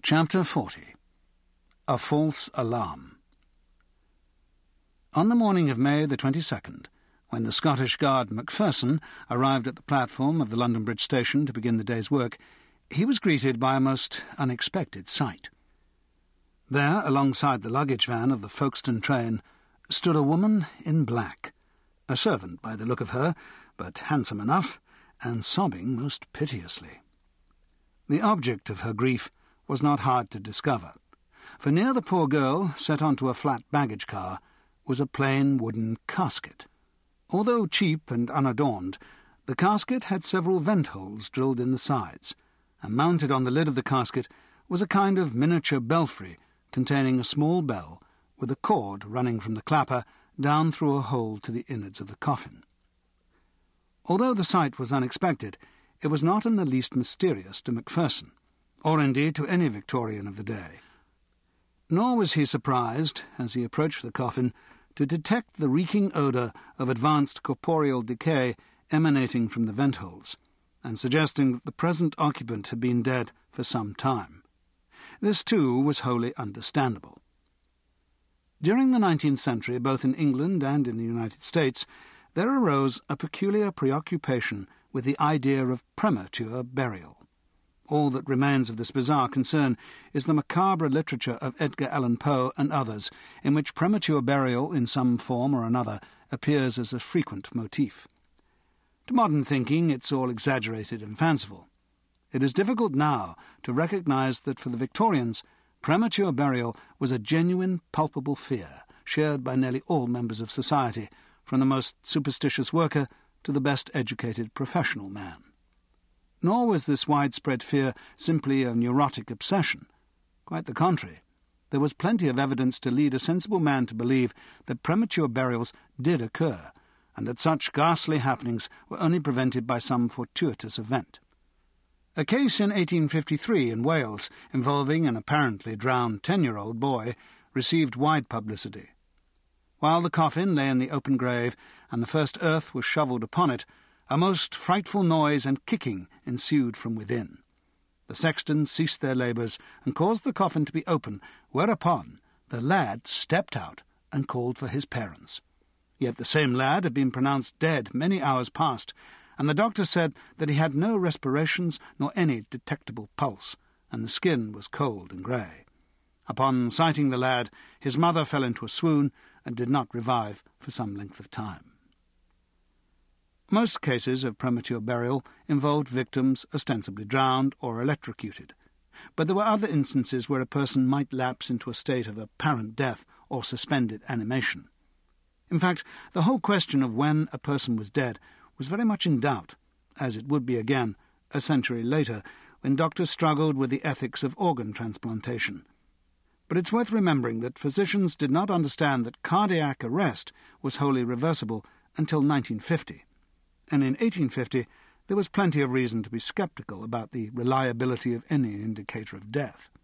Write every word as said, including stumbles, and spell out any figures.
Chapter forty. A False Alarm. On the morning of May the twenty-second, when the Scottish guard Macpherson arrived at the platform of the London Bridge station to begin the day's work, he was greeted by a most unexpected sight. There, alongside the luggage van of the Folkestone train, stood a woman in black, a servant by the look of her, but handsome enough, and sobbing most piteously. The object of her grief was not hard to discover, for near the poor girl, set onto a flat baggage car, was a plain wooden casket. Although cheap and unadorned, the casket had several vent holes drilled in the sides, and mounted on the lid of the casket was a kind of miniature belfry containing a small bell with a cord running from the clapper down through a hole to the innards of the coffin. Although the sight was unexpected, it was not in the least mysterious to Macpherson, or indeed to any Victorian of the day. Nor was he surprised, as he approached the coffin, to detect the reeking odour of advanced corporeal decay emanating from the vent holes, and suggesting that the present occupant had been dead for some time. This, too, was wholly understandable. During the nineteenth century, both in England and in the United States, there arose a peculiar preoccupation with the idea of premature burial. All that remains of this bizarre concern is the macabre literature of Edgar Allan Poe and others, in which premature burial in some form or another appears as a frequent motif. To modern thinking, it's all exaggerated and fanciful. It is difficult now to recognise that for the Victorians, premature burial was a genuine, palpable fear, shared by nearly all members of society, from the most superstitious worker to the best-educated professional man. Nor was this widespread fear simply a neurotic obsession. Quite the contrary. There was plenty of evidence to lead a sensible man to believe that premature burials did occur, and that such ghastly happenings were only prevented by some fortuitous event. A case in eighteen fifty-three in Wales, involving an apparently drowned ten-year-old boy, received wide publicity. While the coffin lay in the open grave and the first earth was shovelled upon it, a most frightful noise and kicking ensued from within. The sexton ceased their labours and caused the coffin to be opened, whereupon the lad stepped out and called for his parents. Yet the same lad had been pronounced dead many hours past, and the doctor said that he had no respirations nor any detectable pulse, and the skin was cold and grey. Upon sighting the lad, his mother fell into a swoon and did not revive for some length of time. Most cases of premature burial involved victims ostensibly drowned or electrocuted, but there were other instances where a person might lapse into a state of apparent death or suspended animation. In fact, the whole question of when a person was dead was very much in doubt, as it would be again a century later, when doctors struggled with the ethics of organ transplantation. But it's worth remembering that physicians did not understand that cardiac arrest was wholly reversible until nineteen fifty. And in eighteen fifty there was plenty of reason to be sceptical about the reliability of any indicator of death.